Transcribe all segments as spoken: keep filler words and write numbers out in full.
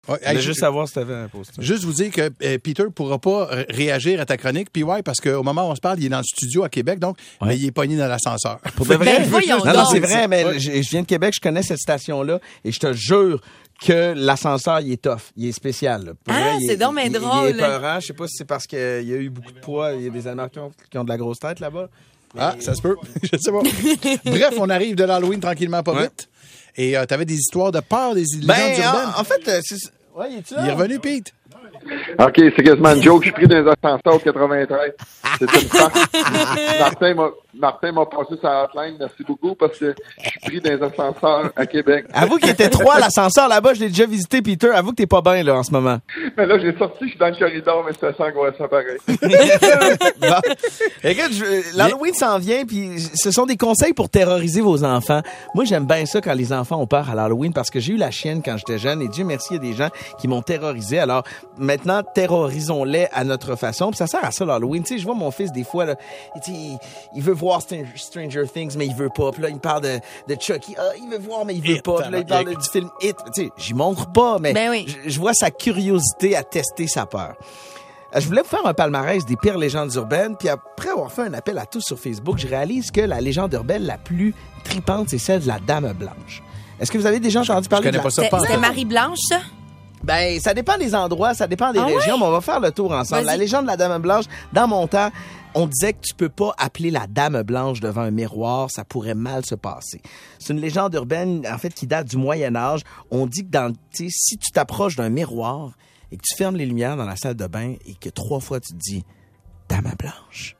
Ouais, Je voulais juste savoir si tu avais un poster. Juste vous dire que euh, Peter ne pourra pas r- réagir à ta chronique. Puis ouais, parce qu'au moment où on se parle, il est dans le studio à Québec, donc, Ouais. mais il est pogné dans l'ascenseur. Pour de vrai? Ben, voyons non, non, donc. c'est vrai, mais Ouais. je, je viens de Québec, je connais cette station-là et je te jure que l'ascenseur, il est tough. Il est spécial. Là. Pour Ah, vrai, il c'est est- donc bien il- drôle. Il est épeurant. Je sais pas si c'est parce qu'il y a eu beaucoup de poids. Il y a des Américains qui ont de la grosse tête là-bas. Ah, ça se peut. Je sais pas. Bref, on arrive de l'Halloween tranquillement, pas Ouais. vite. Et euh, tu avais des histoires de peur, des légendes Ben, urbaines. en, en fait, euh, c'est... Ouais, il est-tu là? Il est revenu, Pete. OK, c'est quasiment une joke. Je suis pris dans les ascenseurs au quatre-vingt-treize. C'est une farce. Martin m'a, Martin m'a passé sa hotline. Merci beaucoup parce que je suis pris dans les ascenseurs à Québec. Avoue qu'il était trois à l'ascenseur là-bas. Je l'ai déjà visité, Peter. Avoue que t'es pas bien là en ce moment. Mais là, j'ai sorti, je suis dans le corridor, mais ça sent angoissant pareil. Bon. Écoute, je- l'Halloween s'en vient, puis ce sont des conseils pour terroriser vos enfants. Moi, j'aime bien ça quand les enfants ont peur à l'Halloween parce que j'ai eu la chienne quand j'étais jeune et Dieu merci, il y a des gens qui m'ont terrorisé. Alors maintenant, terrorisons-les à notre façon. Puis ça sert à ça l'Halloween. Tu sais, je vois mon fils des fois, là, il, il, il veut voir Stranger, Stranger Things, mais il veut pas. Puis là, il me parle de, de Chucky. Ah, il veut voir, mais il veut It, pas. Puis là, il parle de- du film It. Tu sais, j'y montre pas, mais Ben oui. je, je vois sa curiosité à tester sa peur. Euh, Je voulais vous faire un palmarès des pires légendes urbaines, puis après avoir fait un appel à tous sur Facebook, je réalise que la légende urbaine la plus tripante, c'est celle de la Dame Blanche. Est-ce que vous avez déjà entendu parler connais de la... pas ça. C'était pas c'était encore. Marie-Blanche, ça? Ben, ça dépend des endroits, ça dépend des Ah régions, ouais? mais on va faire le tour ensemble. Vas-y. La légende de la Dame Blanche, dans mon temps, on disait que tu peux pas appeler la Dame Blanche devant un miroir, ça pourrait mal se passer. C'est une légende urbaine, en fait, qui date du Moyen Âge. On dit que dans, tu sais, si tu t'approches d'un miroir et que tu fermes les lumières dans la salle de bain et que trois fois tu te dis « Dame Blanche,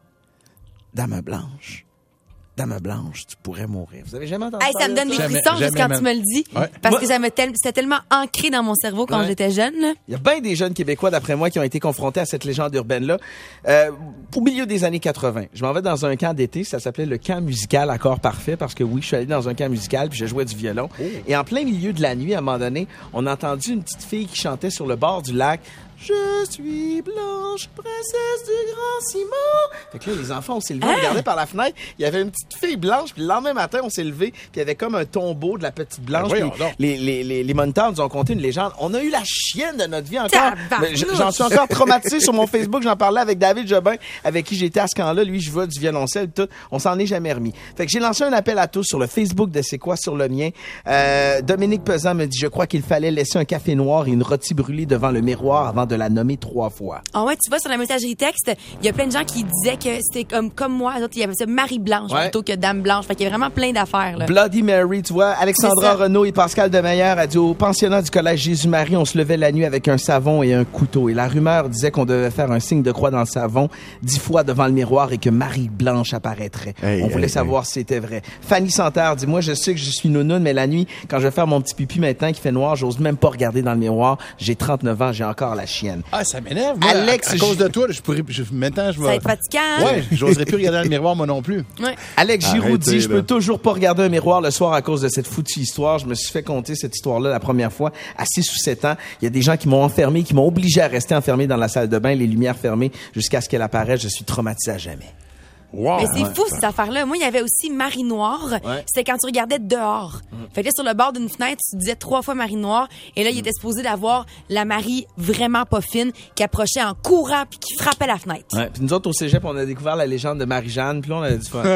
Dame Blanche, Dame Blanche, tu pourrais mourir. » Vous avez jamais entendu Hey, ça parler me de donne des Jamais, frissons juste jamais, quand man. tu me le dis. Ouais. Parce Moi- que ça me tel- c'était tellement ancré dans mon cerveau quand Ouais. j'étais jeune. là. Il y a bien des jeunes Québécois, d'après moi, qui ont été confrontés à cette légende urbaine-là. Euh, au milieu des années quatre-vingts, je m'en vais dans un camp d'été. Ça s'appelait le camp musical Accord Parfait parce que oui, je suis allé dans un camp musical puis je jouais du violon. Et en plein milieu de la nuit, à un moment donné, on a entendu une petite fille qui chantait sur le bord du lac. Je suis blanche, princesse du grand Simon. Fait que là, les enfants, on s'est levés, on regardait par la fenêtre. Il y avait une petite fille blanche. Puis le lendemain matin, on s'est levés. Puis il y avait comme un tombeau de la petite blanche. Ben voyons Puis donc. les, les, les, les moniteurs nous ont conté une légende. On a eu la chienne de notre vie encore. Tabarnouche. Mais j- J'en suis encore traumatisé sur mon Facebook. J'en parlais avec David Jobin, avec qui j'étais à ce camp-là. Lui, je vois du violoncelle, tout. On s'en est jamais remis. Fait que j'ai lancé un appel à tous sur le Facebook de C'est quoi sur le mien. Euh, Dominique Pesan me dit, je crois qu'il fallait laisser un café noir et une rôtie brûlée devant le miroir avant de la nommer trois fois. Ah ouais, tu vois, sur la messagerie texte, il y a plein de gens qui disaient que c'était comme, comme moi, eux autres, il y avait ça Marie-Blanche Ouais. plutôt que Dame-Blanche. Fait qu'il y a vraiment plein d'affaires, là. Bloody Mary, tu vois. Alexandra C'est ça. Renaud et Pascal Demeyer a dit au pensionnat du collège Jésus-Marie, on se levait la nuit avec un savon et un couteau. Et la rumeur disait qu'on devait faire un signe de croix dans le savon dix fois devant le miroir et que Marie-Blanche apparaîtrait. Hey, on voulait hey, savoir si c'était vrai. Fanny Santerre dit, moi, je sais que je suis nounoune, mais la nuit, quand je vais faire mon petit pipi maintenant qui fait noir, j'ose même pas regarder dans le miroir. J'ai trente-neuf ans, j'ai encore la chienne. Ah, ça m'énerve. Moi, Alex, à, à cause je- de toi, là, je pourrais, je, maintenant, je Ça va vais... être fatigant. hein? Ouais, j'oserais plus regarder dans le miroir, moi non plus. Ouais. Alex Giroud Arrêtez, dit, je peux là. toujours pas regarder un miroir le soir à cause de cette foutue histoire. Je me suis fait conter cette histoire-là la première fois à six ou sept ans. Il y a des gens qui m'ont enfermé, qui m'ont obligé à rester enfermé dans la salle de bain, les lumières fermées, jusqu'à ce qu'elle apparaisse. Je suis traumatisé à jamais. Wow. Mais c'est fou, cette affaire-là. Moi, il y avait aussi Marie Noire. Ouais. C'était quand tu regardais dehors. Fait que là, sur le bord d'une fenêtre, tu disais trois fois Marie Noire. Et là, il était supposé d'avoir la Marie vraiment pas fine qui approchait en courant puis qui frappait la fenêtre. Ouais. Puis nous autres, au cégep, on a découvert la légende de Marie-Jeanne. Puis là, on a du fun.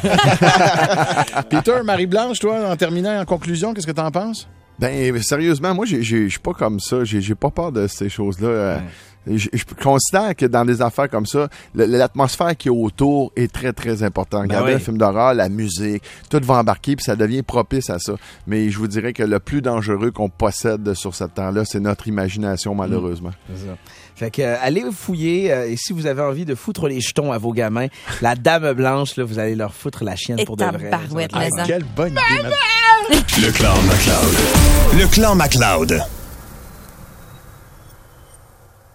Peter, Marie-Blanche, toi, en terminant, en conclusion, qu'est-ce que t'en penses? Ben, sérieusement, moi, j'ai- j'ai- je suis pas comme ça. J'ai j'ai pas peur de ces choses-là. Euh, Je, je considère que dans des affaires comme ça, le- l'atmosphère qui est autour est très, très importante. Regardez oui. un film d'horreur, la musique, tout va embarquer, puis ça devient propice à ça. Mais je vous dirais que le plus dangereux qu'on possède sur ce temps-là, c'est notre imagination, malheureusement. C'est ça. Fait que euh, allez fouiller euh, et si vous avez envie de foutre les jetons à vos gamins, la Dame Blanche, là, vous allez leur foutre la chienne Et pour de vrai. tabarouette, Ça va être mais Ah, ça. quelle bonne idée, man. Le clan McLeod. Le clan McLeod.